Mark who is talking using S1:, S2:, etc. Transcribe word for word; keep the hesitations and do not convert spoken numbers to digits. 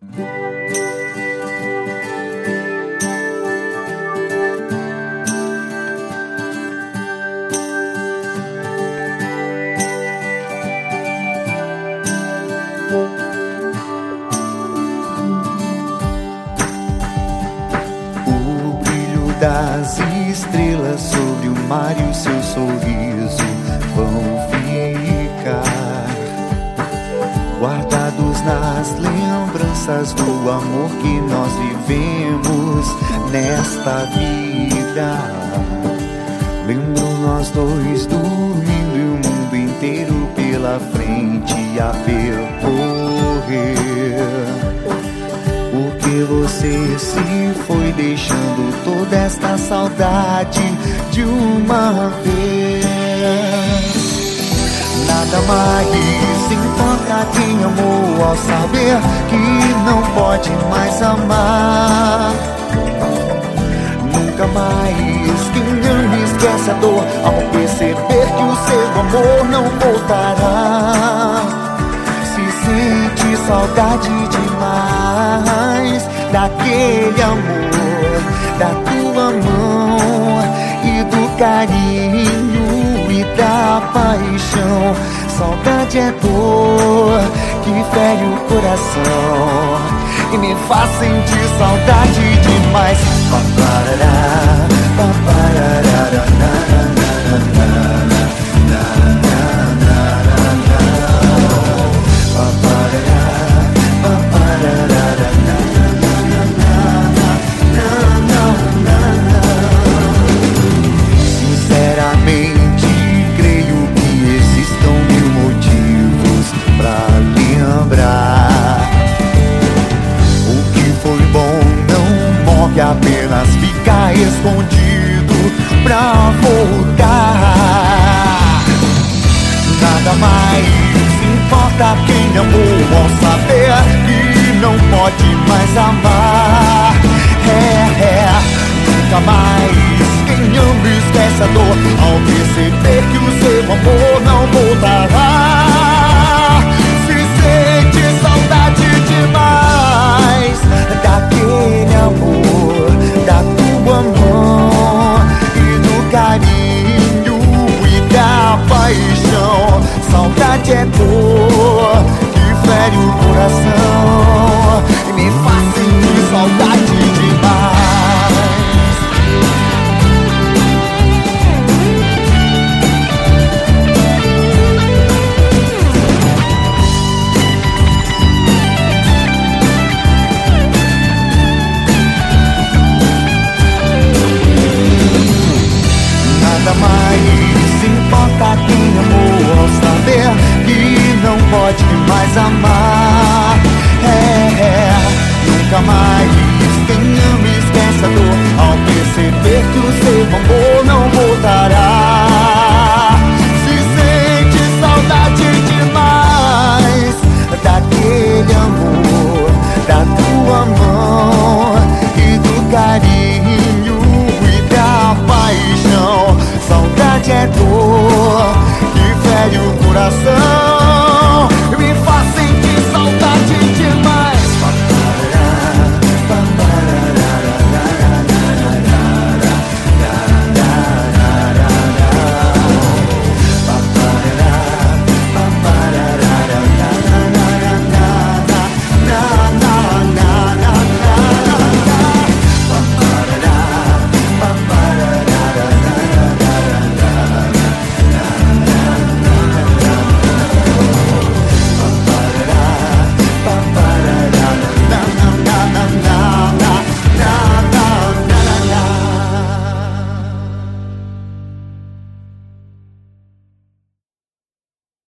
S1: Das estrelas sobre o mar e o seu sorriso vão ficar guardados nas lembranças do amor que nós vivemos nesta vida. Lembro nós dois dormindo e o mundo inteiro pela frente a percorrer. Porque você se foi deixando toda esta saudade de uma vez. Nada mais importa quem amou ao saber que não pode mais amar. Nunca mais quem ama esquece a dor ao perceber que o seu amor não voltará. Se sente saudade demais daquele amor, da tua mão e do carinho e da paixão. Saudade é dor que fere o coração e me faz sentir saudade demais. Paparará, paparará, sinceramente, creio que existam mil motivos pra lembrar. O que foi bom não morre, apenas fica escondido pra voltar. Nada mais importa quem amou